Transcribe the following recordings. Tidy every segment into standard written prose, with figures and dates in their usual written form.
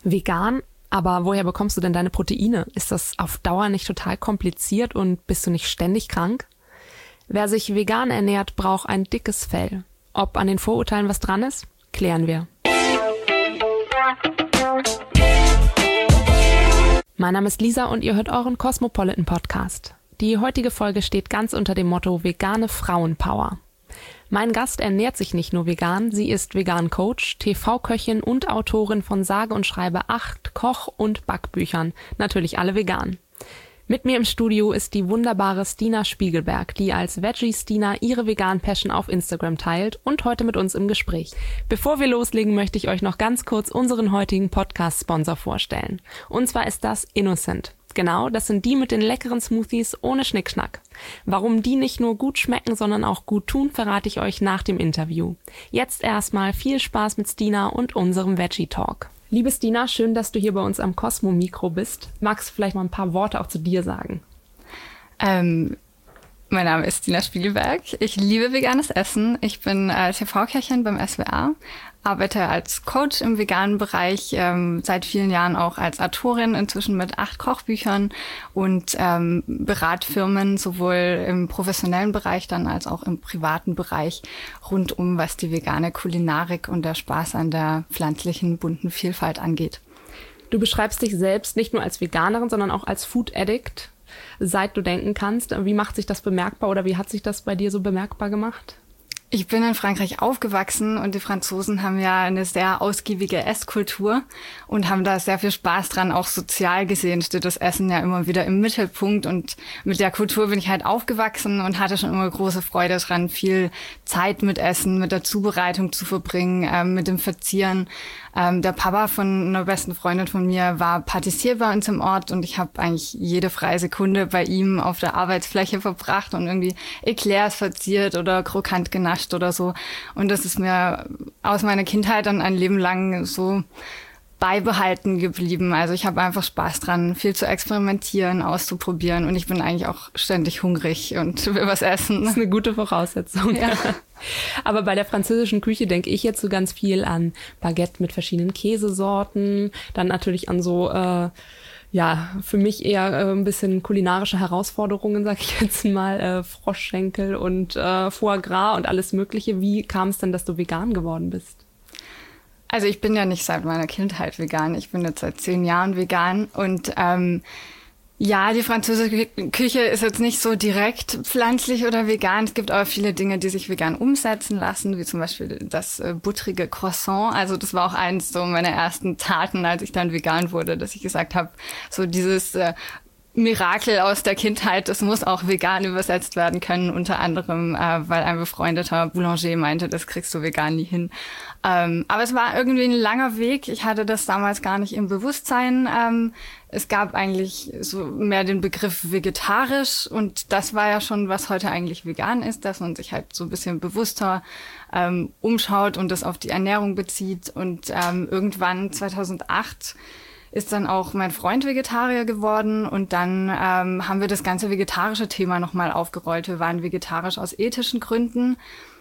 Vegan? Aber woher bekommst du denn deine Proteine? Ist das auf Dauer nicht total kompliziert und bist du nicht ständig krank? Wer sich vegan ernährt, braucht ein dickes Fell. Ob an den Vorurteilen was dran ist? Klären wir. Mein Name ist Lisa und ihr hört euren Cosmopolitan Podcast. Die heutige Folge steht ganz unter dem Motto vegane Frauenpower. Mein Gast ernährt sich nicht nur vegan, sie ist Vegan-Coach, TV-Köchin und Autorin von sage und schreibe 8 Koch- und Backbüchern, natürlich alle vegan. Mit mir im Studio ist die wunderbare Stina Spiegelberg, die als Veggie-Stina ihre Vegan-Passion auf Instagram teilt und heute mit uns im Gespräch. Bevor wir loslegen, möchte ich euch noch ganz kurz unseren heutigen Podcast-Sponsor vorstellen. Und zwar ist das Innocent. Genau, das sind die mit den leckeren Smoothies ohne Schnickschnack. Warum die nicht nur gut schmecken, sondern auch gut tun, verrate ich euch nach dem Interview. Jetzt erstmal viel Spaß mit Stina und unserem Veggie Talk. Liebe Stina, schön, dass du hier bei uns am Cosmo-Mikro bist. Magst du vielleicht mal ein paar Worte auch zu dir sagen? Mein Name ist Stina Spiegelberg. Ich liebe veganes Essen. Ich bin TV-Köchin beim SWR, arbeite als Coach im veganen Bereich, seit vielen Jahren auch als Autorin, inzwischen mit 8 Kochbüchern und berate Firmen sowohl im professionellen Bereich dann als auch im privaten Bereich rund um, was die vegane Kulinarik und der Spaß an der pflanzlichen, bunten Vielfalt angeht. Du beschreibst dich selbst nicht nur als Veganerin, sondern auch als Food Addict, seit du denken kannst. Wie macht sich das bemerkbar oder wie hat sich das bei dir so bemerkbar gemacht? Ich bin in Frankreich aufgewachsen und die Franzosen haben ja eine sehr ausgiebige Esskultur und haben da sehr viel Spaß dran. Auch sozial gesehen steht das Essen ja immer wieder im Mittelpunkt und mit der Kultur bin ich halt aufgewachsen und hatte schon immer große Freude dran, viel Zeit mit Essen, mit der Zubereitung zu verbringen, mit dem Verzieren. Der Papa von einer besten Freundin von mir war Patissier bei uns im Ort und ich habe eigentlich jede freie Sekunde bei ihm auf der Arbeitsfläche verbracht und irgendwie Eclairs verziert oder krokant genascht oder so. Und das ist mir aus meiner Kindheit dann ein Leben lang so beibehalten geblieben. Also ich habe einfach Spaß dran, viel zu experimentieren, auszuprobieren und ich bin eigentlich auch ständig hungrig und will was essen. Das ist eine gute Voraussetzung. Ja. Aber bei der französischen Küche denke ich jetzt so ganz viel an Baguette mit verschiedenen Käsesorten, dann natürlich an so für mich eher ein bisschen kulinarische Herausforderungen, sag ich jetzt mal, Froschschenkel und Foie Gras und alles Mögliche. Wie kam es denn, dass du vegan geworden bist? Also ich bin ja nicht seit meiner Kindheit vegan. Ich bin jetzt seit 10 Jahren vegan und die französische Küche ist jetzt nicht so direkt pflanzlich oder vegan. Es gibt aber viele Dinge, die sich vegan umsetzen lassen, wie zum Beispiel das buttrige Croissant. Also das war auch eins so meiner ersten Taten, als ich dann vegan wurde, dass ich gesagt habe, so dieses Mirakel aus der Kindheit, das muss auch vegan übersetzt werden können, unter anderem, weil ein befreundeter Boulanger meinte, das kriegst du vegan nie hin. Aber es war irgendwie ein langer Weg. Ich hatte das damals gar nicht im Bewusstsein. Es gab eigentlich so mehr den Begriff vegetarisch und das war ja schon, was heute eigentlich vegan ist, dass man sich halt so ein bisschen bewusster umschaut und das auf die Ernährung bezieht. Und irgendwann 2008 ist dann auch mein Freund Vegetarier geworden und dann haben wir das ganze vegetarische Thema nochmal aufgerollt. Wir waren vegetarisch aus ethischen Gründen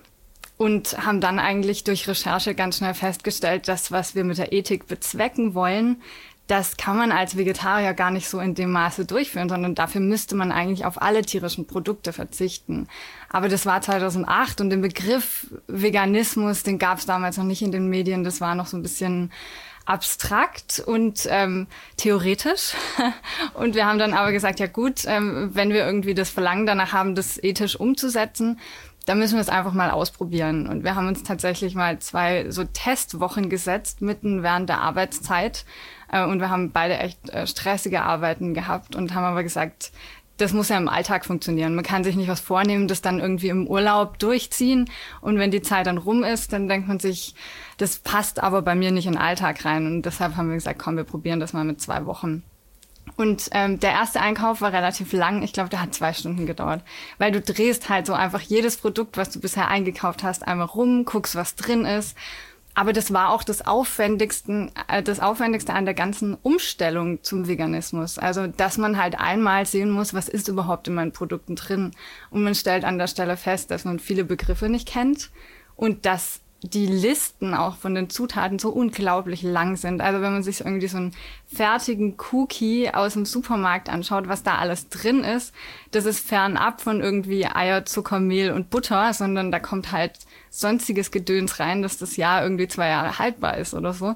und haben dann eigentlich durch Recherche ganz schnell festgestellt, dass was wir mit der Ethik bezwecken wollen, das kann man als Vegetarier gar nicht so in dem Maße durchführen, sondern dafür müsste man eigentlich auf alle tierischen Produkte verzichten. Aber das war 2008 und den Begriff Veganismus, den gab es damals noch nicht in den Medien, das war noch so ein bisschen abstrakt und theoretisch. Und wir haben dann aber gesagt, ja gut, wenn wir irgendwie das Verlangen danach haben, das ethisch umzusetzen, dann müssen wir es einfach mal ausprobieren. Und wir haben uns tatsächlich mal 2 so Testwochen gesetzt, mitten während der Arbeitszeit. Und wir haben beide echt stressige Arbeiten gehabt und haben aber gesagt, das muss ja im Alltag funktionieren. Man kann sich nicht was vornehmen, das dann irgendwie im Urlaub durchziehen. Und wenn die Zeit dann rum ist, dann denkt man sich, das passt aber bei mir nicht in den Alltag rein. Und deshalb haben wir gesagt, komm, wir probieren das mal mit 2 Wochen. Und der erste Einkauf war relativ lang. Ich glaube, der hat 2 Stunden gedauert. Weil du drehst halt so einfach jedes Produkt, was du bisher eingekauft hast, einmal rum, guckst, was drin ist. Aber das war auch das Aufwendigste an der ganzen Umstellung zum Veganismus. Also, dass man halt einmal sehen muss, was ist überhaupt in meinen Produkten drin. Und man stellt an der Stelle fest, dass man viele Begriffe nicht kennt und dass die Listen auch von den Zutaten so unglaublich lang sind. Also wenn man sich irgendwie so einen fertigen Cookie aus dem Supermarkt anschaut, was da alles drin ist, das ist fernab von irgendwie Eier, Zucker, Mehl und Butter, sondern da kommt halt sonstiges Gedöns rein, dass das Jahr irgendwie 2 Jahre haltbar ist oder so.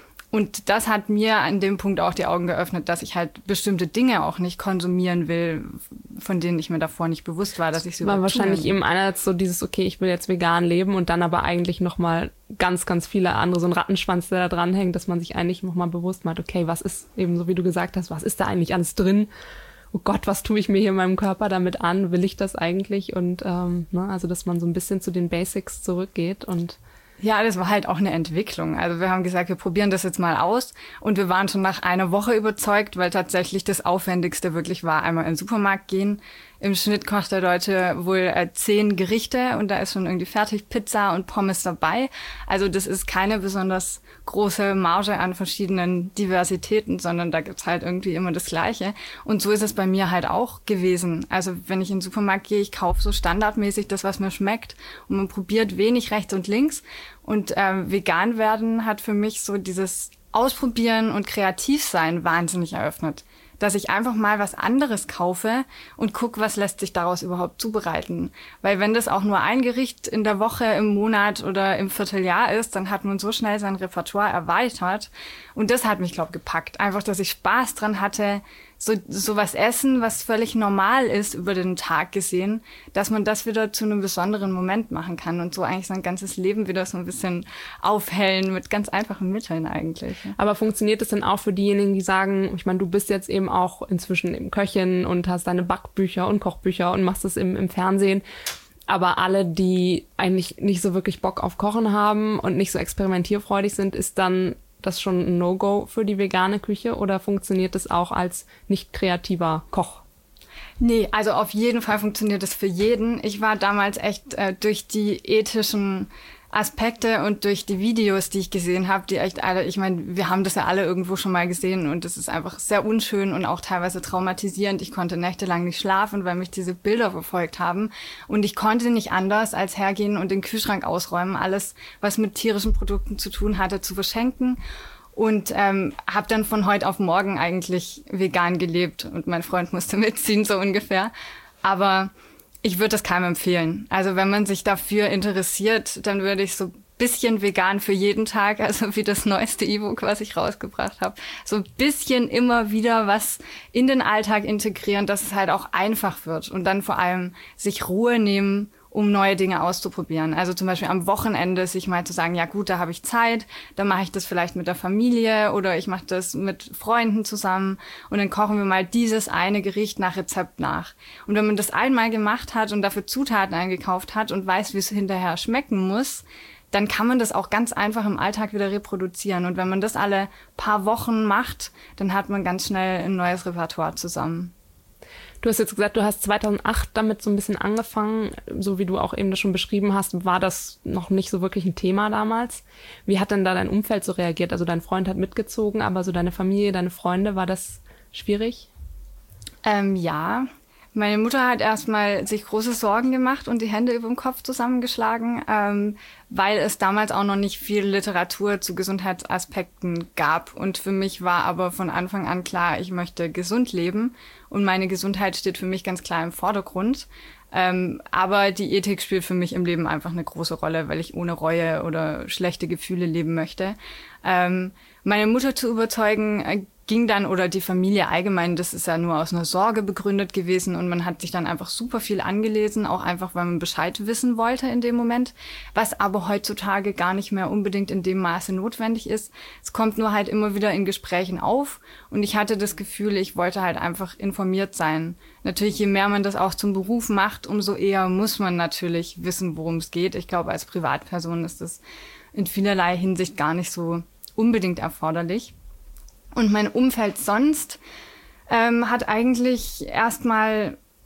Und das hat mir an dem Punkt auch die Augen geöffnet, dass ich halt bestimmte Dinge auch nicht konsumieren will, von denen ich mir davor nicht bewusst war, dass ich sie überhaupt war wahrscheinlich eben einerseits so dieses, okay, ich will jetzt vegan leben und dann aber eigentlich nochmal ganz, ganz viele andere, so ein Rattenschwanz, der da dranhängt, dass man sich eigentlich nochmal bewusst macht, okay, was ist eben so, wie du gesagt hast, was ist da eigentlich alles drin? Oh Gott, was tue ich mir hier in meinem Körper damit an? Will ich das eigentlich? Und also, dass man so ein bisschen zu den Basics zurückgeht und ja, das war halt auch eine Entwicklung. Also wir haben gesagt, wir probieren das jetzt mal aus und wir waren schon nach einer Woche überzeugt, weil tatsächlich das Aufwendigste wirklich war, einmal in den Supermarkt gehen. Im Schnitt kocht der Deutsche wohl 10 Gerichte und da ist schon irgendwie fertig Pizza und Pommes dabei. Also das ist keine besonders große Marge an verschiedenen Diversitäten, sondern da gibt's halt irgendwie immer das Gleiche. Und so ist es bei mir halt auch gewesen. Also wenn ich in den Supermarkt gehe, ich kaufe so standardmäßig das, was mir schmeckt und man probiert wenig rechts und links. Und vegan werden hat für mich so dieses Ausprobieren und Kreativsein wahnsinnig eröffnet. Dass ich einfach mal was anderes kaufe und gucke, was lässt sich daraus überhaupt zubereiten. Weil wenn das auch nur ein Gericht in der Woche, im Monat oder im Vierteljahr ist, dann hat man so schnell sein Repertoire erweitert. Und das hat mich, glaube ich, gepackt. Einfach, dass ich Spaß dran hatte, so was essen, was völlig normal ist über den Tag gesehen, dass man das wieder zu einem besonderen Moment machen kann und so eigentlich sein ganzes Leben wieder so ein bisschen aufhellen mit ganz einfachen Mitteln eigentlich. Aber funktioniert das denn auch für diejenigen, die sagen, ich meine, du bist jetzt eben auch inzwischen eben Köchin und hast deine Backbücher und Kochbücher und machst es im Fernsehen, aber alle, die eigentlich nicht so wirklich Bock auf Kochen haben und nicht so experimentierfreudig sind, ist dann das schon ein No-Go für die vegane Küche oder funktioniert das auch als nicht kreativer Koch? Nee, also auf jeden Fall funktioniert das für jeden. Ich war damals echt durch die ethischen Aspekte und durch die Videos, die ich gesehen habe, die echt alle, ich meine, wir haben das ja alle irgendwo schon mal gesehen und das ist einfach sehr unschön und auch teilweise traumatisierend. Ich konnte nächtelang nicht schlafen, weil mich diese Bilder verfolgt haben und ich konnte nicht anders als hergehen und den Kühlschrank ausräumen, alles, was mit tierischen Produkten zu tun hatte, zu verschenken. Und habe dann von heute auf morgen eigentlich vegan gelebt und mein Freund musste mitziehen, so ungefähr. Aber ich würde das keinem empfehlen. Also wenn man sich dafür interessiert, dann würde ich so ein bisschen vegan für jeden Tag, also wie das neueste E-Book, was ich rausgebracht habe, so ein bisschen immer wieder was in den Alltag integrieren, dass es halt auch einfach wird und dann vor allem sich Ruhe nehmen, um neue Dinge auszuprobieren. Also zum Beispiel am Wochenende sich mal zu sagen, ja gut, da habe ich Zeit, dann mache ich das vielleicht mit der Familie oder ich mache das mit Freunden zusammen und dann kochen wir mal dieses eine Gericht nach Rezept nach. Und wenn man das einmal gemacht hat und dafür Zutaten eingekauft hat und weiß, wie es hinterher schmecken muss, dann kann man das auch ganz einfach im Alltag wieder reproduzieren. Und wenn man das alle paar Wochen macht, dann hat man ganz schnell ein neues Repertoire zusammen. Du hast jetzt gesagt, du hast 2008 damit so ein bisschen angefangen, so wie du auch eben das schon beschrieben hast, war das noch nicht so wirklich ein Thema damals. Wie hat denn da dein Umfeld so reagiert? Also dein Freund hat mitgezogen, aber so deine Familie, deine Freunde, war das schwierig? Ja, meine Mutter hat erstmal sich große Sorgen gemacht und die Hände über dem Kopf zusammengeschlagen, weil es damals auch noch nicht viel Literatur zu Gesundheitsaspekten gab. Und für mich war aber von Anfang an klar, ich möchte gesund leben und meine Gesundheit steht für mich ganz klar im Vordergrund. Aber die Ethik spielt für mich im Leben einfach eine große Rolle, weil ich ohne Reue oder schlechte Gefühle leben möchte. Meine Mutter zu überzeugen, ging dann, oder die Familie allgemein, das ist ja nur aus einer Sorge begründet gewesen und man hat sich dann einfach super viel angelesen, auch einfach, weil man Bescheid wissen wollte in dem Moment, was aber heutzutage gar nicht mehr unbedingt in dem Maße notwendig ist. Es kommt nur halt immer wieder in Gesprächen auf und ich hatte das Gefühl, ich wollte halt einfach informiert sein. Natürlich, je mehr man das auch zum Beruf macht, umso eher muss man natürlich wissen, worum es geht. Ich glaube, als Privatperson ist das in vielerlei Hinsicht gar nicht so unbedingt erforderlich. Und mein Umfeld sonst hat eigentlich erstmal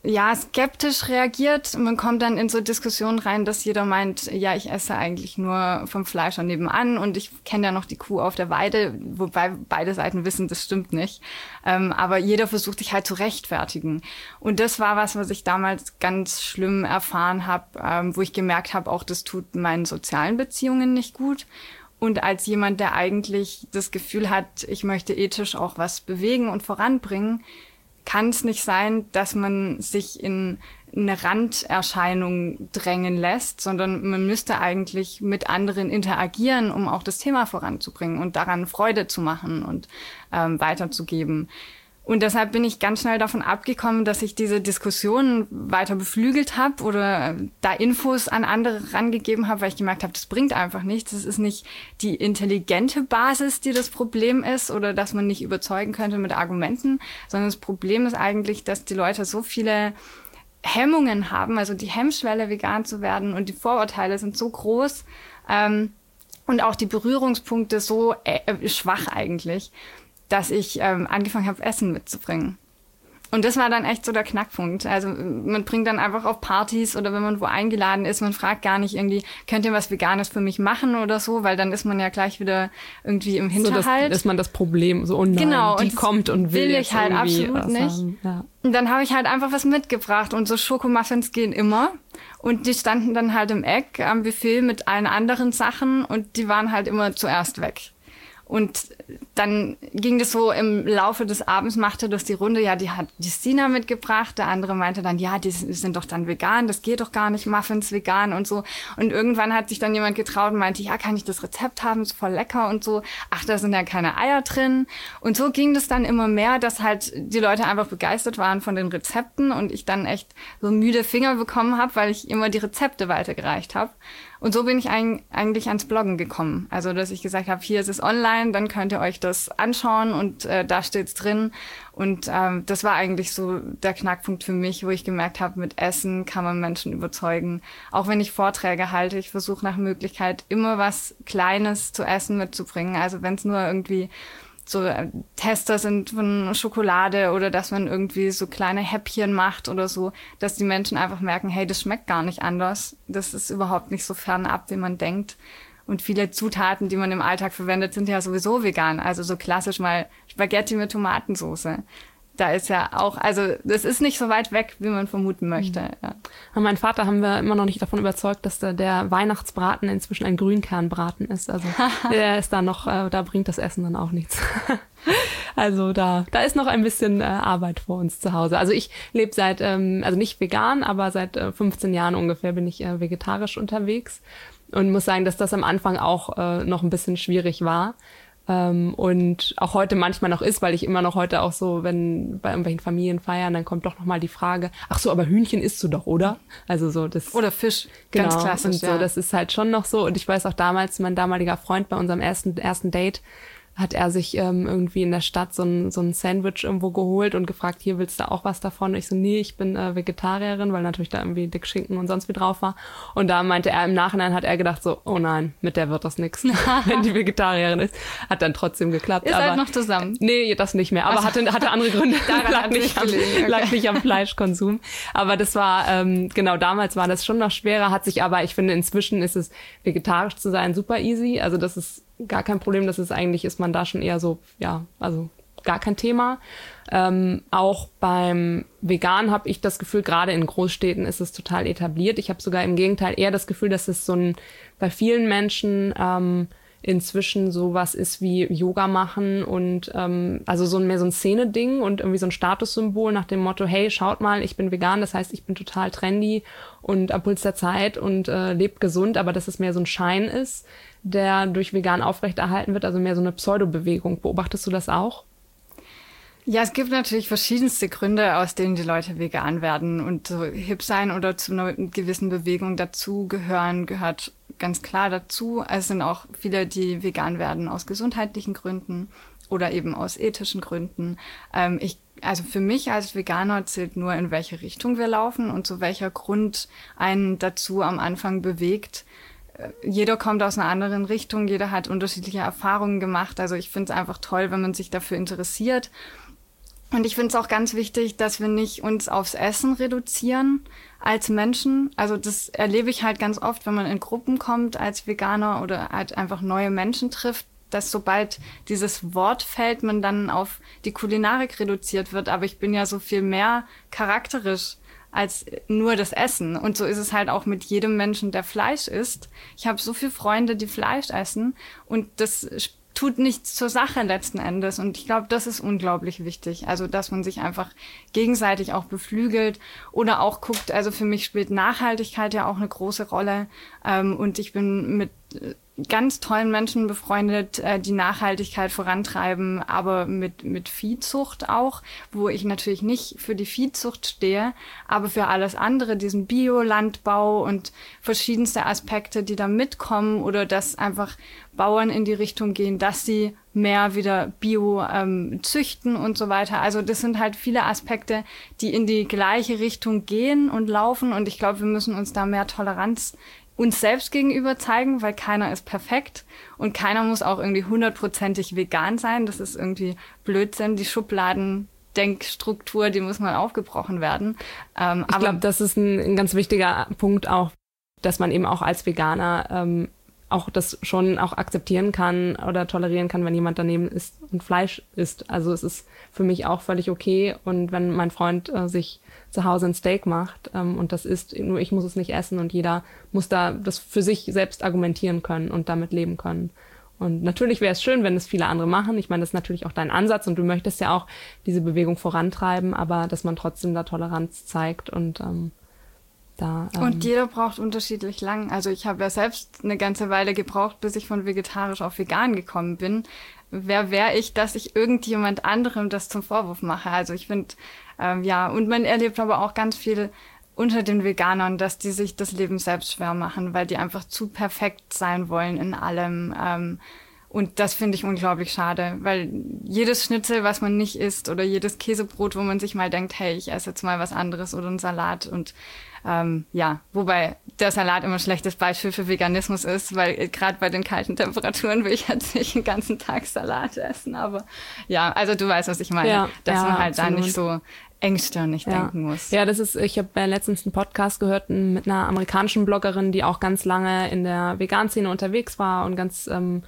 ja, skeptisch reagiert. Man kommt dann in so Diskussionen rein, dass jeder meint, ja, ich esse eigentlich nur vom Fleischer nebenan und ich kenne ja noch die Kuh auf der Weide, wobei beide Seiten wissen, das stimmt nicht. Aber jeder versucht sich halt zu rechtfertigen. Und das war was ich damals ganz schlimm erfahren habe, wo ich gemerkt habe, auch das tut meinen sozialen Beziehungen nicht gut. Und als jemand, der eigentlich das Gefühl hat, ich möchte ethisch auch was bewegen und voranbringen, kann es nicht sein, dass man sich in eine Randerscheinung drängen lässt, sondern man müsste eigentlich mit anderen interagieren, um auch das Thema voranzubringen und daran Freude zu machen und weiterzugeben. Und deshalb bin ich ganz schnell davon abgekommen, dass ich diese Diskussionen weiter beflügelt habe oder da Infos an andere rangegeben habe, weil ich gemerkt habe, das bringt einfach nichts. Das ist nicht die intelligente Basis, die das Problem ist oder dass man nicht überzeugen könnte mit Argumenten, sondern das Problem ist eigentlich, dass die Leute so viele Hemmungen haben, also die Hemmschwelle, vegan zu werden und die Vorurteile sind so groß und auch die Berührungspunkte so schwach eigentlich, dass ich angefangen habe, Essen mitzubringen. Und das war dann echt so der Knackpunkt. Also man bringt dann einfach auf Partys oder wenn man wo eingeladen ist, man fragt gar nicht irgendwie, könnt ihr was Veganes für mich machen oder so, weil dann ist man ja gleich wieder irgendwie im Hinterhalt. So, das ist man das Problem, so, oh nein, genau, die kommt und will ich halt absolut nicht. Ja. Und dann habe ich halt einfach was mitgebracht und so Schokomuffins gehen immer. Und die standen dann halt im Eck am Buffet mit allen anderen Sachen und die waren halt immer zuerst weg. Und dann ging das so im Laufe des Abends, machte das die Runde, ja, die hat die Stina mitgebracht, der andere meinte dann, ja, die sind doch dann vegan, das geht doch gar nicht, Muffins vegan und so. Und irgendwann hat sich dann jemand getraut und meinte, ja, kann ich das Rezept haben, ist voll lecker und so. Ach, da sind ja keine Eier drin. Und so ging das dann immer mehr, dass halt die Leute einfach begeistert waren von den Rezepten und ich dann echt so müde Finger bekommen habe, weil ich immer die Rezepte weitergereicht habe. Und so bin ich eigentlich ans Bloggen gekommen. Also, dass ich gesagt habe, hier ist es online, dann könnt ihr euch das anschauen und da steht's drin. Und das war eigentlich so der Knackpunkt für mich, wo ich gemerkt habe, mit Essen kann man Menschen überzeugen. Auch wenn ich Vorträge halte, ich versuche nach Möglichkeit immer was Kleines zu essen mitzubringen. Also wenn es nur irgendwie so Tester sind von Schokolade oder dass man irgendwie so kleine Häppchen macht oder so, dass die Menschen einfach merken, hey, das schmeckt gar nicht anders. Das ist überhaupt nicht so fernab, wie man denkt. Und viele Zutaten, die man im Alltag verwendet, sind ja sowieso vegan. Also so klassisch mal Spaghetti mit Tomatensauce. Da ist ja auch, also das ist nicht so weit weg, wie man vermuten möchte. Ja. Und mein Vater haben wir immer noch nicht davon überzeugt, dass der Weihnachtsbraten inzwischen ein Grünkernbraten ist. Also der ist da noch, da bringt das Essen dann auch nichts. Also da ist noch ein bisschen Arbeit vor uns zu Hause. Also ich lebe seit, also nicht vegan, aber seit 15 Jahren ungefähr bin ich vegetarisch unterwegs und muss sagen, dass das am Anfang auch noch ein bisschen schwierig war. Und auch heute manchmal noch ist, weil ich immer noch heute auch so, wenn bei irgendwelchen Familienfeiern, dann kommt doch nochmal die Frage, ach so, aber Hühnchen isst du doch, oder? Also so das. Oder Fisch, genau, ganz klassisch, und so, ja. Das ist halt schon noch so. Und ich weiß auch damals, mein damaliger Freund bei unserem ersten Date, hat er sich irgendwie in der Stadt so ein Sandwich irgendwo geholt und gefragt, hier, willst du auch was davon? Und ich so, nee, ich bin Vegetarierin, weil natürlich da irgendwie dick Schinken und sonst wie drauf war. Und da meinte er, im Nachhinein hat er gedacht so, oh nein, mit der wird das nix, wenn die Vegetarierin ist. Hat dann trotzdem geklappt. Ist aber halt noch zusammen? Nee, das nicht mehr. Aber hatte andere Gründe. lag nicht am Fleischkonsum. Aber das war, genau, damals war das schon noch schwerer, hat sich aber, ich finde, inzwischen ist es, vegetarisch zu sein, super easy. Also das ist gar kein Problem, das ist eigentlich, ist man da schon eher so, ja, also gar kein Thema. Auch beim Vegan habe ich das Gefühl, gerade in Großstädten ist es total etabliert. Ich habe sogar im Gegenteil eher das Gefühl, dass es bei vielen Menschen inzwischen sowas ist wie Yoga machen und also mehr so ein Szene-Ding und irgendwie so ein Statussymbol nach dem Motto, hey, schaut mal, ich bin vegan, das heißt, ich bin total trendy und am Puls der Zeit und lebt gesund, aber dass es mehr so ein Schein ist, der durch vegan aufrechterhalten wird, also mehr so eine Pseudo-Bewegung. Beobachtest du das auch? Ja, es gibt natürlich verschiedenste Gründe, aus denen die Leute vegan werden und so hip sein oder zu einer gewissen Bewegung dazugehören, gehört ganz klar dazu. Es sind auch viele, die vegan werden aus gesundheitlichen Gründen oder eben aus ethischen Gründen. Also für mich als Veganer zählt nur, in welche Richtung wir laufen und zu welcher Grund einen dazu am Anfang bewegt. Jeder kommt aus einer anderen Richtung, jeder hat unterschiedliche Erfahrungen gemacht. Also ich finde es einfach toll, wenn man sich dafür interessiert. Und ich finde es auch ganz wichtig, dass wir nicht uns aufs Essen reduzieren als Menschen. Also das erlebe ich halt ganz oft, wenn man in Gruppen kommt als Veganer oder halt einfach neue Menschen trifft, dass sobald dieses Wort fällt, man dann auf die Kulinarik reduziert wird. Aber ich bin ja so viel mehr charakterisch als nur das Essen. Und so ist es halt auch mit jedem Menschen, der Fleisch isst. Ich habe so viele Freunde, die Fleisch essen und das tut nichts zur Sache letzten Endes. Und ich glaube, das ist unglaublich wichtig. Also, dass man sich einfach gegenseitig auch beflügelt oder auch guckt. Also für mich spielt Nachhaltigkeit ja auch eine große Rolle. Und ich bin mit ganz tollen Menschen befreundet, die Nachhaltigkeit vorantreiben, aber mit Viehzucht auch, wo ich natürlich nicht für die Viehzucht stehe, aber für alles andere, diesen Biolandbau und verschiedenste Aspekte, die da mitkommen oder dass einfach Bauern in die Richtung gehen, dass sie mehr wieder Bio züchten und so weiter. Also das sind halt viele Aspekte, die in die gleiche Richtung gehen und laufen und ich glaube, wir müssen uns da mehr Toleranz uns selbst gegenüber zeigen, weil keiner ist perfekt und keiner muss auch irgendwie 100%ig vegan sein. Das ist irgendwie Blödsinn. Die Schubladendenkstruktur, die muss mal aufgebrochen werden. Ich glaube, das ist ein ganz wichtiger Punkt auch, dass man eben auch als Veganer auch das schon auch akzeptieren kann oder tolerieren kann, wenn jemand daneben isst und Fleisch isst. Also es ist für mich auch völlig okay. Und wenn mein Freund sich zu Hause ein Steak macht und das isst, nur ich muss es nicht essen und jeder muss da das für sich selbst argumentieren können und damit leben können. Und natürlich wäre es schön, wenn es viele andere machen. Ich meine, das ist natürlich auch dein Ansatz und du möchtest ja auch diese Bewegung vorantreiben, aber dass man trotzdem da Toleranz zeigt und und jeder braucht unterschiedlich lang. Also ich habe ja selbst eine ganze Weile gebraucht, bis ich von vegetarisch auf vegan gekommen bin. Wer wäre ich, dass ich irgendjemand anderem das zum Vorwurf mache? Also ich finde, und man erlebt aber auch ganz viel unter den Veganern, dass die sich das Leben selbst schwer machen, weil die einfach zu perfekt sein wollen in allem. Und das finde ich unglaublich schade, weil jedes Schnitzel, was man nicht isst oder jedes Käsebrot, wo man sich mal denkt, hey, ich esse jetzt mal was anderes oder einen Salat und wobei der Salat immer ein schlechtes Beispiel für Veganismus ist, weil gerade bei den kalten Temperaturen will ich jetzt nicht den ganzen Tag Salat essen, aber ja, also du weißt, was ich meine, dass man halt absolut da nicht so engstirnig denken muss. Ja, ich habe letztens einen Podcast gehört mit einer amerikanischen Bloggerin, die auch ganz lange in der Vegan-Szene unterwegs war und ganz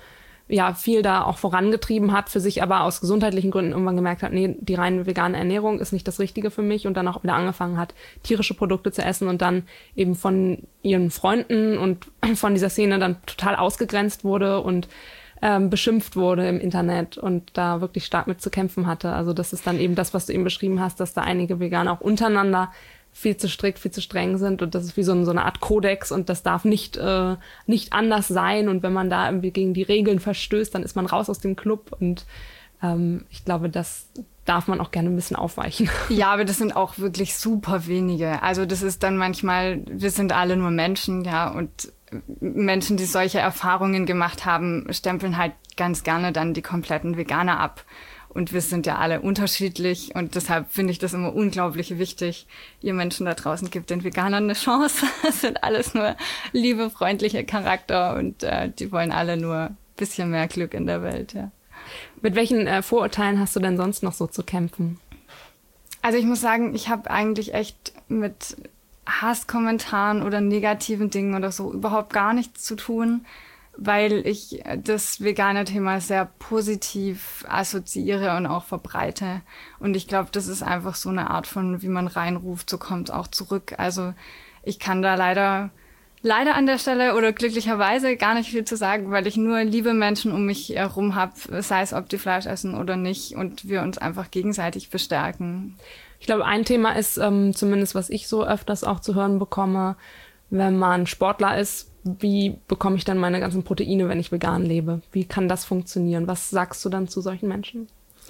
viel da auch vorangetrieben hat, für sich aber aus gesundheitlichen Gründen irgendwann gemerkt hat, nee, die reine vegane Ernährung ist nicht das Richtige für mich und dann auch wieder angefangen hat, tierische Produkte zu essen und dann eben von ihren Freunden und von dieser Szene dann total ausgegrenzt wurde und beschimpft wurde im Internet und da wirklich stark mit zu kämpfen hatte. Also das ist dann eben das, was du eben beschrieben hast, dass da einige Veganer auch untereinander viel zu strikt, viel zu streng sind und das ist wie so eine Art Kodex und das darf nicht anders sein und wenn man da irgendwie gegen die Regeln verstößt, dann ist man raus aus dem Club und ich glaube, das darf man auch gerne ein bisschen aufweichen. Ja, aber das sind auch wirklich super wenige. Also das ist dann manchmal, wir sind alle nur Menschen, ja, und Menschen, die solche Erfahrungen gemacht haben, stempeln halt ganz gerne dann die kompletten Veganer ab. Und wir sind ja alle unterschiedlich und deshalb finde ich das immer unglaublich wichtig. Ihr Menschen da draußen, gebt den Veganern eine Chance. Das sind alles nur liebe, freundliche Charakter und die wollen alle nur ein bisschen mehr Glück in der Welt, ja. Mit welchen Vorurteilen hast du denn sonst noch so zu kämpfen? Also ich muss sagen, ich habe eigentlich echt mit Hasskommentaren oder negativen Dingen oder so überhaupt gar nichts zu tun, weil ich das vegane Thema sehr positiv assoziiere und auch verbreite. Und ich glaube, das ist einfach so eine Art von, wie man reinruft, so kommt es auch zurück. Also ich kann da leider an der Stelle oder glücklicherweise gar nicht viel zu sagen, weil ich nur liebe Menschen um mich herum habe, sei es, ob die Fleisch essen oder nicht und wir uns einfach gegenseitig bestärken. Ich glaube, ein Thema ist, zumindest was ich so öfters auch zu hören bekomme, wenn man Sportler ist, wie bekomme ich dann meine ganzen Proteine, wenn ich vegan lebe? Wie kann das funktionieren? Was sagst du dann zu solchen Menschen?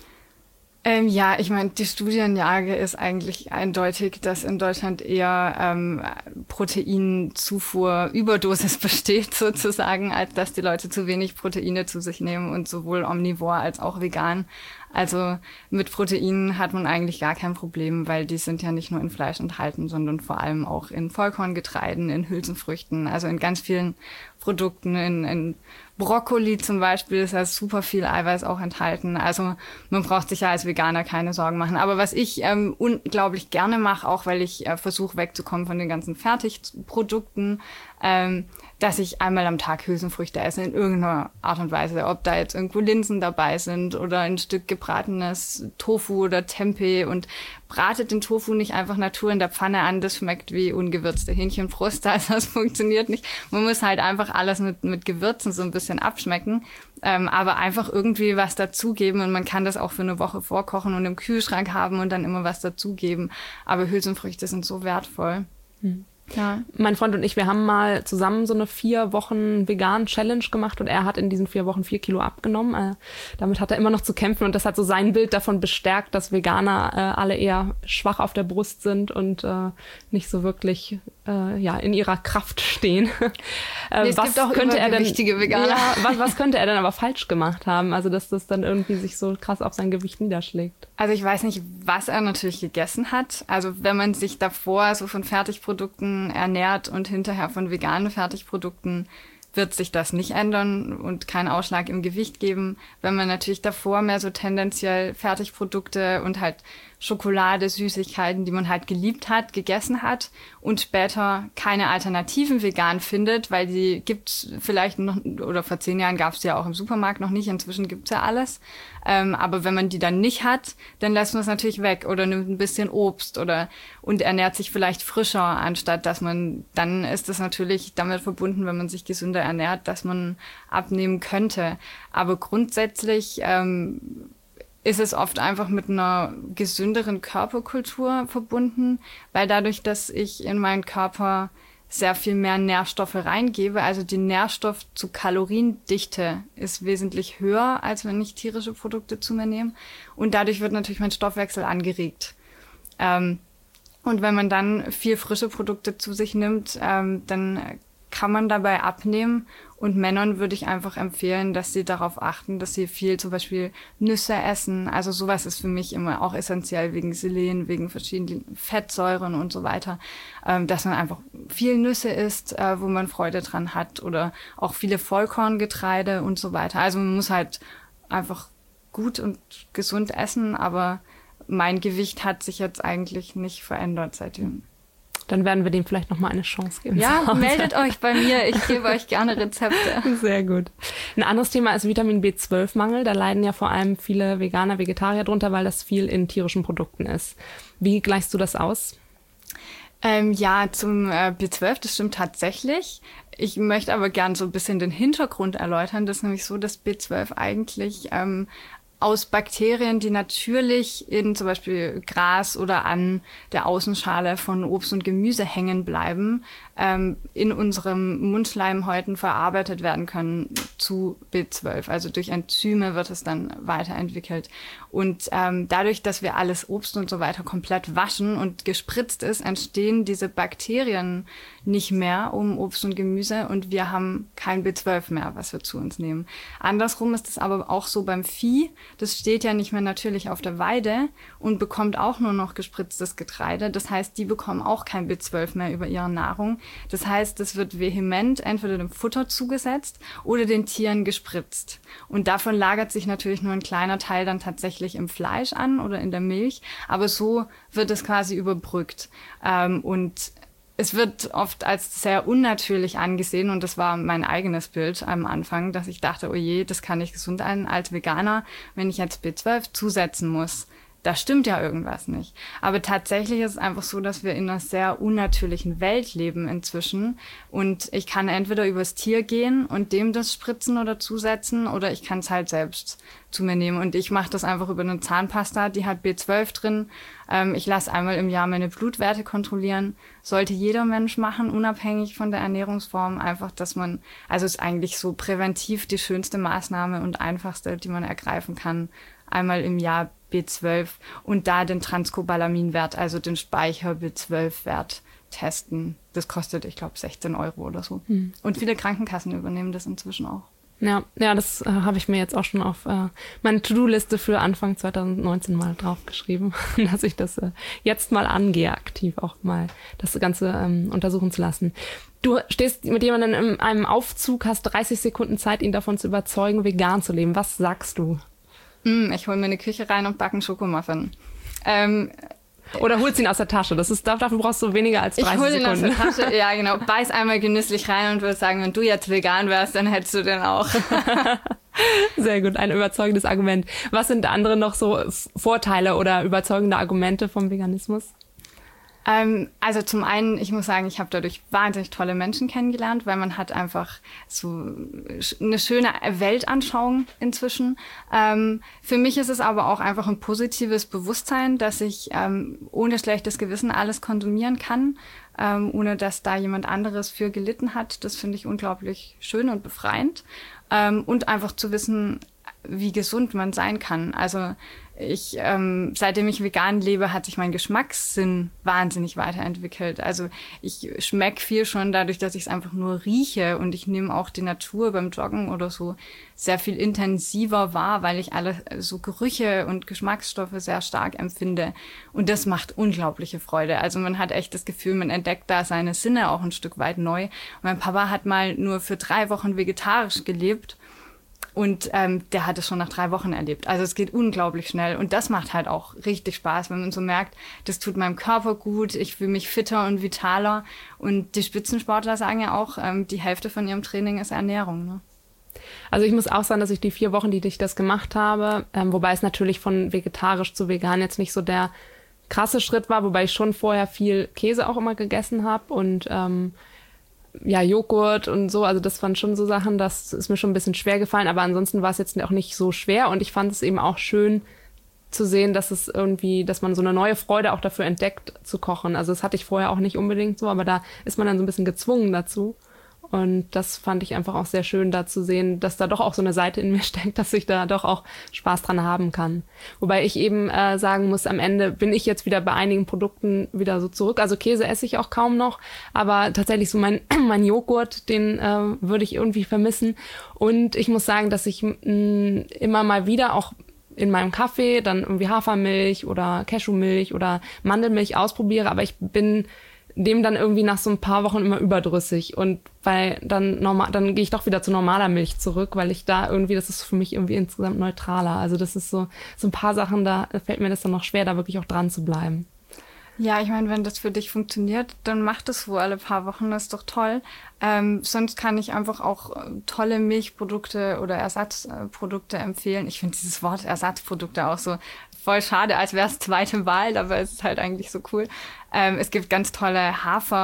Ich meine, die Studienlage ist eigentlich eindeutig, dass in Deutschland eher Proteinzufuhr Überdosis besteht sozusagen, als dass die Leute zu wenig Proteine zu sich nehmen und sowohl omnivor als auch vegan. Also mit Proteinen hat man eigentlich gar kein Problem, weil die sind ja nicht nur in Fleisch enthalten, sondern vor allem auch in Vollkorngetreiden, in Hülsenfrüchten, also in ganz vielen Produkten. In Brokkoli zum Beispiel ist da super viel Eiweiß auch enthalten. Also man braucht sich ja als Veganer keine Sorgen machen. Aber was ich unglaublich gerne mache, auch weil ich versuche wegzukommen von den ganzen Fertigprodukten, dass ich einmal am Tag Hülsenfrüchte esse in irgendeiner Art und Weise. Ob da jetzt irgendwo Linsen dabei sind oder ein Stück gebratenes Tofu oder Tempeh, und bratet den Tofu nicht einfach Natur in der Pfanne an. Das schmeckt wie ungewürzte Hähnchenbrust. Also das funktioniert nicht. Man muss halt einfach alles mit Gewürzen so ein bisschen abschmecken. Aber einfach irgendwie was dazugeben, und man kann das auch für eine Woche vorkochen und im Kühlschrank haben und dann immer was dazugeben. Aber Hülsenfrüchte sind so wertvoll. Ja. Mein Freund und ich, wir haben mal zusammen so eine 4 Wochen Vegan-Challenge gemacht, und er hat in diesen 4 Wochen 4 Kilo abgenommen. Damit hat er immer noch zu kämpfen, und das hat so sein Bild davon bestärkt, dass Veganer alle eher schwach auf der Brust sind und nicht so wirklich in ihrer Kraft stehen. Es gibt auch übergewichtige Veganer. Ja, was könnte er denn aber falsch gemacht haben? Also dass das dann irgendwie sich so krass auf sein Gewicht niederschlägt. Also ich weiß nicht, was er natürlich gegessen hat. Also wenn man sich davor so von Fertigprodukten ernährt und hinterher von veganen Fertigprodukten, wird sich das nicht ändern und keinen Ausschlag im Gewicht geben. Wenn man natürlich davor mehr so tendenziell Fertigprodukte und halt Schokolade, Süßigkeiten, die man halt geliebt hat, gegessen hat und später keine Alternativen vegan findet, weil die gibt's vielleicht noch, oder vor 10 Jahren gab's die ja auch im Supermarkt noch nicht, inzwischen gibt's ja alles. Aber wenn man die dann nicht hat, dann lässt man es natürlich weg oder nimmt ein bisschen Obst und ernährt sich vielleicht frischer, anstatt dass dann ist es natürlich damit verbunden, wenn man sich gesünder ernährt, dass man abnehmen könnte. Aber grundsätzlich ist es oft einfach mit einer gesünderen Körperkultur verbunden, weil dadurch, dass ich in meinen Körper sehr viel mehr Nährstoffe reingebe, also die Nährstoff-zu-Kaloriendichte ist wesentlich höher, als wenn ich tierische Produkte zu mir nehme. Und dadurch wird natürlich mein Stoffwechsel angeregt. Und wenn man dann viel frische Produkte zu sich nimmt, dann kann man dabei abnehmen. Und Männern würde ich einfach empfehlen, dass sie darauf achten, dass sie viel zum Beispiel Nüsse essen. Also sowas ist für mich immer auch essentiell wegen Selen, wegen verschiedenen Fettsäuren und so weiter. Dass man einfach viel Nüsse isst, wo man Freude dran hat, oder auch viele Vollkorngetreide und so weiter. Also man muss halt einfach gut und gesund essen, aber mein Gewicht hat sich jetzt eigentlich nicht verändert seitdem. Dann werden wir dem vielleicht nochmal eine Chance geben. Ja, meldet euch bei mir. Ich gebe euch gerne Rezepte. Sehr gut. Ein anderes Thema ist Vitamin B12-Mangel. Da leiden ja vor allem viele Veganer, Vegetarier drunter, weil das viel in tierischen Produkten ist. Wie gleichst du das aus? Ja, zum B12, das stimmt tatsächlich. Ich möchte aber gern so ein bisschen den Hintergrund erläutern. Das ist nämlich so, dass B12 eigentlich aus Bakterien, die natürlich in zum Beispiel Gras oder an der Außenschale von Obst und Gemüse hängen bleiben, in unserem Mundschleimhäuten verarbeitet werden können zu B12. Also durch Enzyme wird es dann weiterentwickelt. Und dadurch, dass wir alles Obst und so weiter komplett waschen und gespritzt ist, entstehen diese Bakterien nicht mehr um Obst und Gemüse, und wir haben kein B12 mehr, was wir zu uns nehmen. Andersrum ist es aber auch so beim Vieh. Das steht ja nicht mehr natürlich auf der Weide und bekommt auch nur noch gespritztes Getreide. Das heißt, die bekommen auch kein B12 mehr über ihre Nahrung. Das heißt, es wird vehement entweder dem Futter zugesetzt oder den Tieren gespritzt. Und davon lagert sich natürlich nur ein kleiner Teil dann tatsächlich im Fleisch an oder in der Milch. Aber so wird es quasi überbrückt. Und es wird oft als sehr unnatürlich angesehen, und das war mein eigenes Bild am Anfang, dass ich dachte, oh je, das kann nicht gesund sein als Veganer, wenn ich jetzt B12 zusetzen muss. Da stimmt ja irgendwas nicht. Aber tatsächlich ist es einfach so, dass wir in einer sehr unnatürlichen Welt leben inzwischen. Und ich kann entweder übers Tier gehen und dem das spritzen oder zusetzen, oder ich kann es halt selbst zu mir nehmen. Und ich mache das einfach über eine Zahnpasta, die hat B12 drin. Ich lasse einmal im Jahr meine Blutwerte kontrollieren. Sollte jeder Mensch machen, unabhängig von der Ernährungsform. Einfach, dass man, also ist eigentlich so präventiv die schönste Maßnahme und einfachste, die man ergreifen kann. Einmal im Jahr B12 und da den Transcobalamin-Wert, also den Speicher-B12-Wert testen. Das kostet, ich glaube, 16 € oder so. Und viele Krankenkassen übernehmen das inzwischen auch. Ja, das habe ich mir jetzt auch schon auf meine To-Do-Liste für Anfang 2019 mal draufgeschrieben, dass ich das jetzt mal angehe, aktiv auch mal das Ganze untersuchen zu lassen. Du stehst mit jemandem in einem Aufzug, hast 30 Sekunden Zeit, ihn davon zu überzeugen, vegan zu leben. Was sagst du? Ich hole mir eine Küche rein und backe einen Schokomuffin. Oder holst ihn aus der Tasche. Dafür brauchst du weniger als 30 Sekunden. Ich hole ihn aus der Tasche, ja genau. Beiß einmal genüsslich rein und würde sagen, wenn du jetzt vegan wärst, dann hättest du den auch. Sehr gut, ein überzeugendes Argument. Was sind andere noch so Vorteile oder überzeugende Argumente vom Veganismus? Also zum einen, ich muss sagen, ich habe dadurch wahnsinnig tolle Menschen kennengelernt, weil man hat einfach so eine schöne Weltanschauung inzwischen. Für mich ist es aber auch einfach ein positives Bewusstsein, dass ich ohne schlechtes Gewissen alles konsumieren kann, ohne dass da jemand anderes für gelitten hat. Das finde ich unglaublich schön und befreiend. Und einfach zu wissen, wie gesund man sein kann. Also seitdem ich vegan lebe, hat sich mein Geschmackssinn wahnsinnig weiterentwickelt. Also ich schmecke viel schon dadurch, dass ich es einfach nur rieche, und ich nehme auch die Natur beim Joggen oder so sehr viel intensiver wahr, weil ich alle so Gerüche und Geschmacksstoffe sehr stark empfinde. Und das macht unglaubliche Freude. Also man hat echt das Gefühl, man entdeckt da seine Sinne auch ein Stück weit neu. Und mein Papa hat mal nur für 3 Wochen vegetarisch gelebt. Und der hat es schon nach 3 Wochen erlebt. Also es geht unglaublich schnell. Und das macht halt auch richtig Spaß, wenn man so merkt, das tut meinem Körper gut, ich fühle mich fitter und vitaler. Und die Spitzensportler sagen ja auch, die Hälfte von ihrem Training ist Ernährung, ne? Also ich muss auch sagen, dass ich die 4 Wochen, die ich das gemacht habe, wobei es natürlich von vegetarisch zu vegan jetzt nicht so der krasse Schritt war, wobei ich schon vorher viel Käse auch immer gegessen habe und Joghurt und so, also das waren schon so Sachen, das ist mir schon ein bisschen schwer gefallen, aber ansonsten war es jetzt auch nicht so schwer, und ich fand es eben auch schön zu sehen, dass man so eine neue Freude auch dafür entdeckt zu kochen. Also das hatte ich vorher auch nicht unbedingt so, aber da ist man dann so ein bisschen gezwungen dazu. Und das fand ich einfach auch sehr schön, da zu sehen, dass da doch auch so eine Seite in mir steckt, dass ich da doch auch Spaß dran haben kann. Wobei ich eben sagen muss, am Ende bin ich jetzt wieder bei einigen Produkten wieder so zurück. Also Käse esse ich auch kaum noch, aber tatsächlich so mein Joghurt, den würde ich irgendwie vermissen. Und ich muss sagen, dass ich immer mal wieder auch in meinem Kaffee dann irgendwie Hafermilch oder Cashewmilch oder Mandelmilch ausprobiere, aber ich bin dem dann irgendwie nach so ein paar Wochen immer überdrüssig, und weil dann gehe ich doch wieder zu normaler Milch zurück, weil ich da irgendwie, das ist für mich irgendwie insgesamt neutraler. Also das ist so ein paar Sachen, da fällt mir das dann noch schwer, da wirklich auch dran zu bleiben. Ja, ich meine, wenn das für dich funktioniert, dann mach das wohl alle paar Wochen, das ist doch toll. Sonst kann ich einfach auch tolle Milchprodukte oder Ersatzprodukte empfehlen. Ich finde dieses Wort Ersatzprodukte auch so voll schade, als wäre es zweite Wahl, dabei ist es halt eigentlich so cool. Es gibt ganz tolle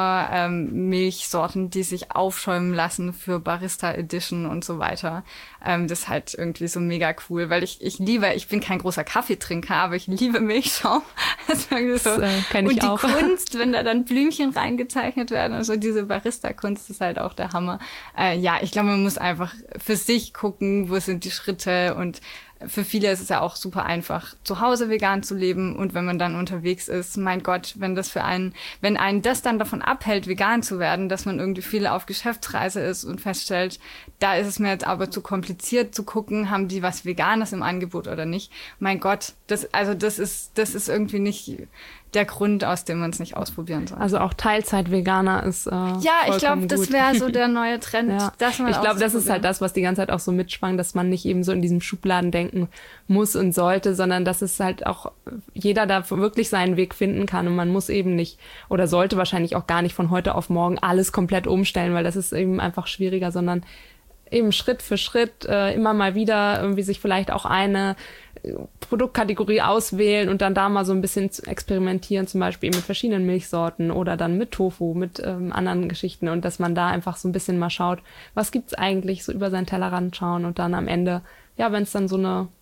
Hafermilchsorten, die sich aufschäumen lassen für Barista Edition und so weiter. Das ist halt irgendwie so mega cool, weil ich bin kein großer Kaffeetrinker, aber ich liebe Milchschaum. Das kenn ich auch. Und die Kunst, wenn da dann Blümchen reingezeichnet werden, also diese Barista-Kunst ist halt auch der Hammer. Ich glaube, man muss einfach für sich gucken, wo sind die Schritte, und für viele ist es ja auch super einfach, zu Hause vegan zu leben, und wenn man dann unterwegs ist, mein Gott, wenn einen das dann davon abhält, vegan zu werden, dass man irgendwie viel auf Geschäftsreise ist und feststellt, da ist es mir jetzt aber zu kompliziert zu gucken, haben die was Veganes im Angebot oder nicht. Mein Gott, das ist irgendwie nicht der Grund, aus dem man es nicht ausprobieren soll. Also auch Teilzeit-Veganer ist ich glaube, das wäre so der neue Trend. Ja. Ich glaube, das ist halt das, was die ganze Zeit auch so mitschwang, dass man nicht eben so in diesem Schubladen denken muss und sollte, sondern dass es halt auch jeder da wirklich seinen Weg finden kann, und man muss eben nicht oder sollte wahrscheinlich auch gar nicht von heute auf morgen alles komplett umstellen, weil das ist eben einfach schwieriger, sondern eben Schritt für Schritt immer mal wieder irgendwie sich vielleicht auch eine Produktkategorie auswählen und dann da mal so ein bisschen zu experimentieren, zum Beispiel mit verschiedenen Milchsorten oder dann mit Tofu, mit anderen Geschichten, und dass man da einfach so ein bisschen mal schaut, was gibt's eigentlich, so über seinen Tellerrand schauen, und dann am Ende, wenn es dann so eine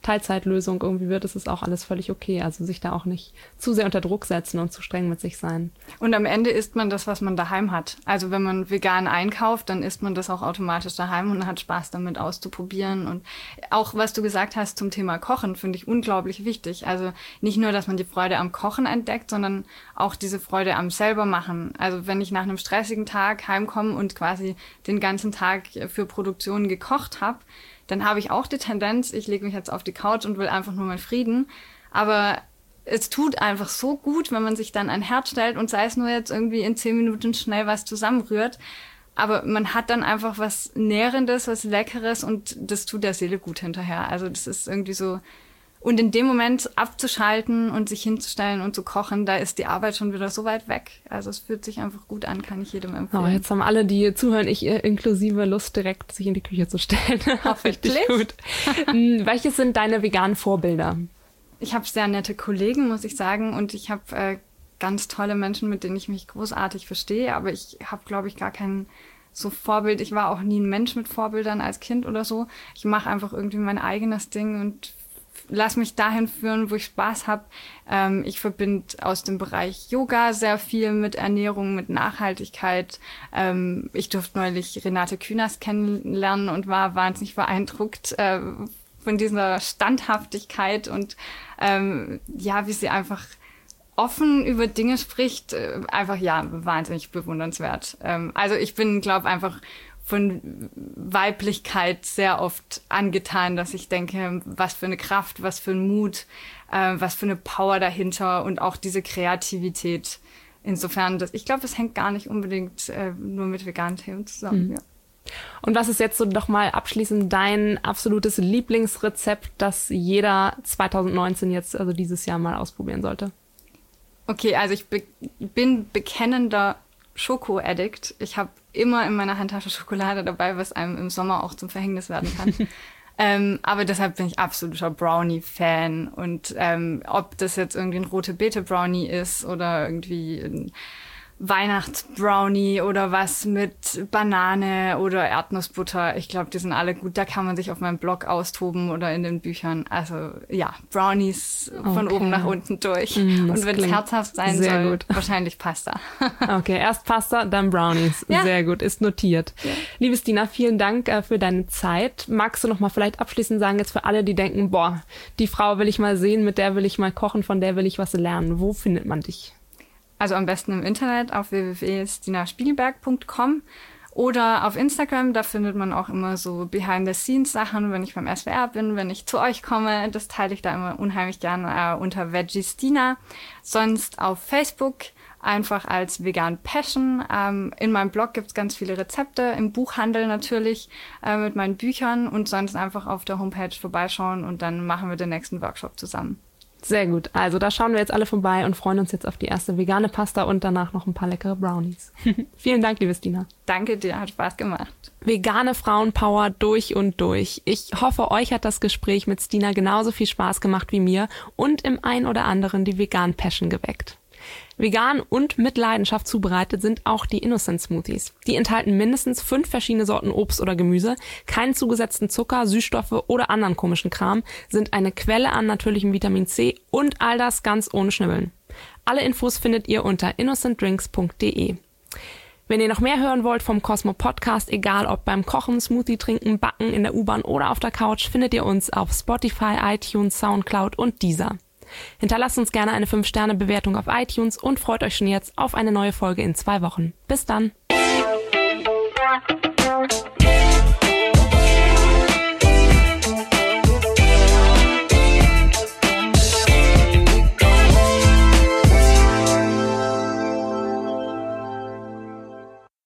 Teilzeitlösung irgendwie wird, ist es auch alles völlig okay. Also sich da auch nicht zu sehr unter Druck setzen und zu streng mit sich sein. Und am Ende isst man das, was man daheim hat. Also wenn man vegan einkauft, dann isst man das auch automatisch daheim und hat Spaß damit auszuprobieren. Und auch, was du gesagt hast zum Thema Kochen, finde ich unglaublich wichtig. Also nicht nur, dass man die Freude am Kochen entdeckt, sondern auch diese Freude am selber machen. Also wenn ich nach einem stressigen Tag heimkomme und quasi den ganzen Tag für Produktion gekocht habe, dann habe ich auch die Tendenz, ich lege mich jetzt auf die Couch und will einfach nur meinen Frieden. Aber es tut einfach so gut, wenn man sich dann ein Herd stellt und sei es nur jetzt irgendwie in 10 Minuten schnell was zusammenrührt. Aber man hat dann einfach was Nährendes, was Leckeres und das tut der Seele gut hinterher. Also das ist irgendwie so. Und in dem Moment abzuschalten und sich hinzustellen und zu kochen, da ist die Arbeit schon wieder so weit weg. Also es fühlt sich einfach gut an, kann ich jedem empfehlen. Oh, jetzt haben alle, die zuhören, ich inklusive, Lust, direkt sich in die Küche zu stellen. Richtig gut. Welches sind deine veganen Vorbilder? Ich habe sehr nette Kollegen, muss ich sagen. Und ich habe ganz tolle Menschen, mit denen ich mich großartig verstehe. Aber ich habe, glaube ich, gar kein so Vorbild. Ich war auch nie ein Mensch mit Vorbildern als Kind oder so. Ich mache einfach irgendwie mein eigenes Ding und lass mich dahin führen, wo ich Spaß habe. Ich verbinde aus dem Bereich Yoga sehr viel mit Ernährung, mit Nachhaltigkeit. Ich durfte neulich Renate Künast kennenlernen und war wahnsinnig beeindruckt von dieser Standhaftigkeit und wie sie einfach offen über Dinge spricht. Einfach, wahnsinnig bewundernswert. Also ich bin, glaube einfach von Weiblichkeit sehr oft angetan, dass ich denke, was für eine Kraft, was für ein Mut, was für eine Power dahinter und auch diese Kreativität. Insofern, ich glaube, es hängt gar nicht unbedingt nur mit veganen Themen zusammen. Ja. Und was ist jetzt so doch mal abschließend dein absolutes Lieblingsrezept, das jeder 2019 jetzt, also dieses Jahr mal ausprobieren sollte? Okay, also ich bin bekennender Schoko-Addict. Ich habe immer in meiner Handtasche Schokolade dabei, was einem im Sommer auch zum Verhängnis werden kann. Aber deshalb bin ich absoluter Brownie-Fan. Und ob das jetzt irgendwie ein Rote-Beete-Brownie ist oder irgendwie ein Weihnachtsbrownie oder was mit Banane oder Erdnussbutter. Ich glaube, die sind alle gut. Da kann man sich auf meinem Blog austoben oder in den Büchern. Also ja, Brownies von oben nach unten durch. Und wenn es herzhaft sein soll, gut. Wahrscheinlich Pasta. Okay, erst Pasta, dann Brownies. Ja. Sehr gut, ist notiert. Ja. Liebe Stina, vielen Dank für deine Zeit. Magst du noch mal vielleicht abschließend sagen, jetzt für alle, die denken, boah, die Frau will ich mal sehen, mit der will ich mal kochen, von der will ich was lernen. Wo findet man dich? Also am besten im Internet auf www.stinaspiegelberg.com oder auf Instagram, da findet man auch immer so Behind-the-Scenes-Sachen, wenn ich beim SWR bin, wenn ich zu euch komme. Das teile ich da immer unheimlich gerne unter VeggieStina. Sonst auf Facebook einfach als Vegan Passion. In meinem Blog gibt's ganz viele Rezepte, im Buchhandel natürlich mit meinen Büchern und sonst einfach auf der Homepage vorbeischauen und dann machen wir den nächsten Workshop zusammen. Sehr gut. Also da schauen wir jetzt alle vorbei und freuen uns jetzt auf die erste vegane Pasta und danach noch ein paar leckere Brownies. Vielen Dank, liebe Stina. Danke dir, hat Spaß gemacht. Vegane Frauenpower durch und durch. Ich hoffe, euch hat das Gespräch mit Stina genauso viel Spaß gemacht wie mir und im ein oder anderen die Vegan Passion geweckt. Vegan und mit Leidenschaft zubereitet sind auch die Innocent Smoothies. Die enthalten mindestens 5 verschiedene Sorten Obst oder Gemüse, keinen zugesetzten Zucker, Süßstoffe oder anderen komischen Kram, sind eine Quelle an natürlichem Vitamin C und all das ganz ohne Schnibbeln. Alle Infos findet ihr unter innocentdrinks.de. Wenn ihr noch mehr hören wollt vom Cosmo Podcast, egal ob beim Kochen, Smoothie trinken, Backen, in der U-Bahn oder auf der Couch, findet ihr uns auf Spotify, iTunes, Soundcloud und Deezer. Hinterlasst uns gerne eine 5-Sterne-Bewertung auf iTunes und freut euch schon jetzt auf eine neue Folge in 2 Wochen. Bis dann!